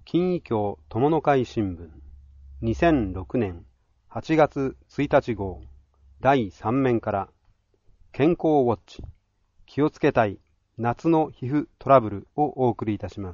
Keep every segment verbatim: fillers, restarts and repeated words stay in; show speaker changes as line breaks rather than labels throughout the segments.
金医協友の会新聞にせんろくねんはちがつついたち号だいさん面から健康ウォッチ気をつけたい夏の皮膚トラブルをお送りいたします。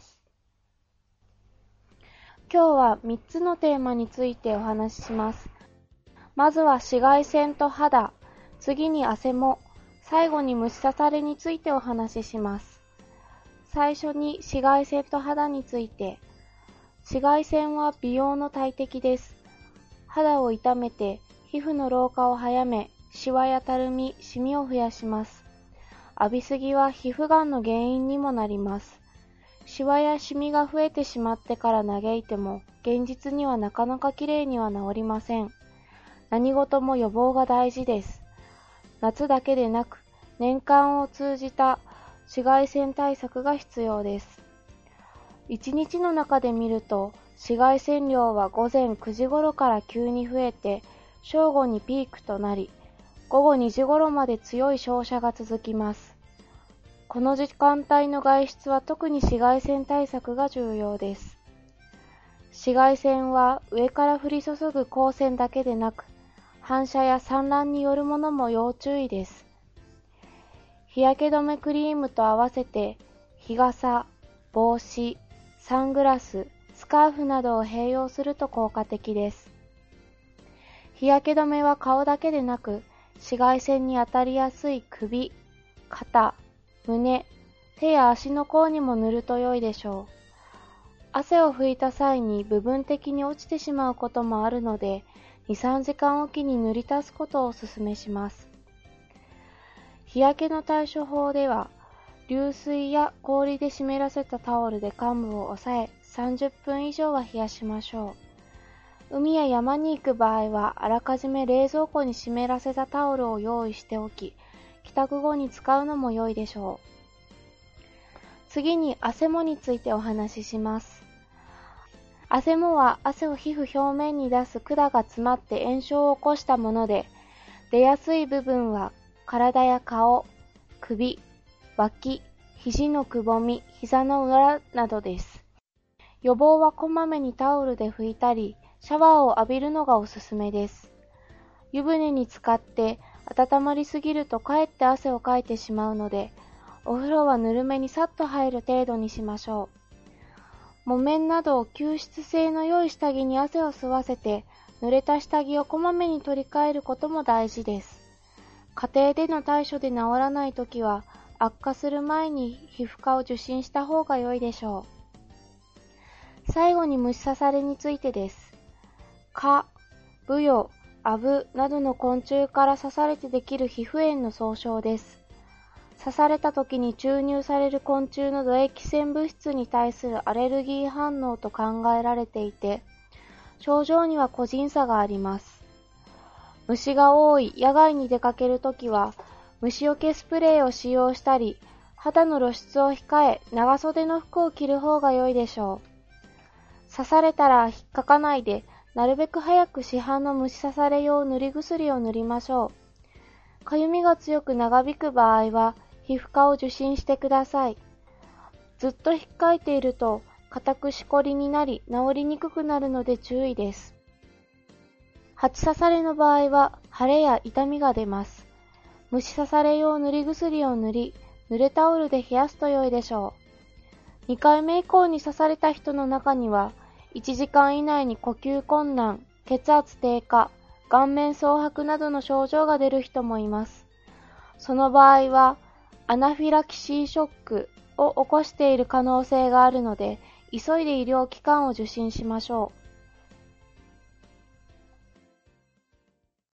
今日はみっつのテーマについてお話しします。まずは紫外線と肌、次に汗も、最後に虫刺されについてお話しします。最初に紫外線と肌について。紫外線は美容の大敵です。肌を傷めて皮膚の老化を早め、シワやたるみ、シミを増やします。浴びすぎは皮膚がんの原因にもなります。シワやシミが増えてしまってから嘆いても、現実にはなかなかきれいには治りません。何事も予防が大事です。夏だけでなく、年間を通じた紫外線対策が必要です。一日の中で見ると、紫外線量は午前くじ頃から急に増えて、正午にピークとなり、午後にじ頃まで強い照射が続きます。この時間帯の外出は特に紫外線対策が重要です。紫外線は上から降り注ぐ光線だけでなく、反射や散乱によるものも要注意です。日焼け止めクリームと合わせて、日傘、帽子、サングラス、スカーフなどを併用すると効果的です。日焼け止めは顔だけでなく、紫外線に当たりやすい首、肩、胸、手や足の甲にも塗ると良いでしょう。汗を拭いた際に部分的に落ちてしまうこともあるので、に、さんじかんおきに塗り足すことをお勧めします。日焼けの対処法では、流水や氷で湿らせたタオルで患部を押さえ、さんじゅっぷん以上は冷やしましょう。海や山に行く場合は、あらかじめ冷蔵庫に湿らせたタオルを用意しておき、帰宅後に使うのも良いでしょう。次に汗もについてお話しします。汗もは汗を皮膚表面に出す管が詰まって炎症を起こしたもので、出やすい部分は体や顔、首、脇、肘のくぼみ、膝の裏などです。予防はこまめにタオルで拭いたり、シャワーを浴びるのがおすすめです。湯船に浸かって温まりすぎるとかえって汗をかいてしまうので、お風呂はぬるめにさっと入る程度にしましょう。木綿など吸湿性の良い下着に汗を吸わせて、濡れた下着をこまめに取り替えることも大事です。家庭での対処で治らないときは、悪化する前に皮膚科を受診した方が良いでしょう。最後に虫刺されについてです。蚊、ブヨ、アブなどの昆虫から刺されてできる皮膚炎の総称です。刺された時に注入される昆虫の唾液腺物質に対するアレルギー反応と考えられていて、症状には個人差があります。虫が多い野外に出かけるときは、虫除けスプレーを使用したり、肌の露出を控え、長袖の服を着る方が良いでしょう。刺されたら引っかかないで、なるべく早く市販の虫刺され用塗り薬を塗りましょう。かゆみが強く長引く場合は、皮膚科を受診してください。ずっと引っかいていると、硬くしこりになり、治りにくくなるので注意です。蜂刺されの場合は、腫れや痛みが出ます。虫刺され用塗り薬を塗り、濡れタオルで冷やすと良いでしょう。にかいめ以降に刺された人の中には、いちじかん以内に呼吸困難、血圧低下、顔面蒼白などの症状が出る人もいます。その場合は、アナフィラキシーショックを起こしている可能性があるので、急いで医療機関を受診しましょう。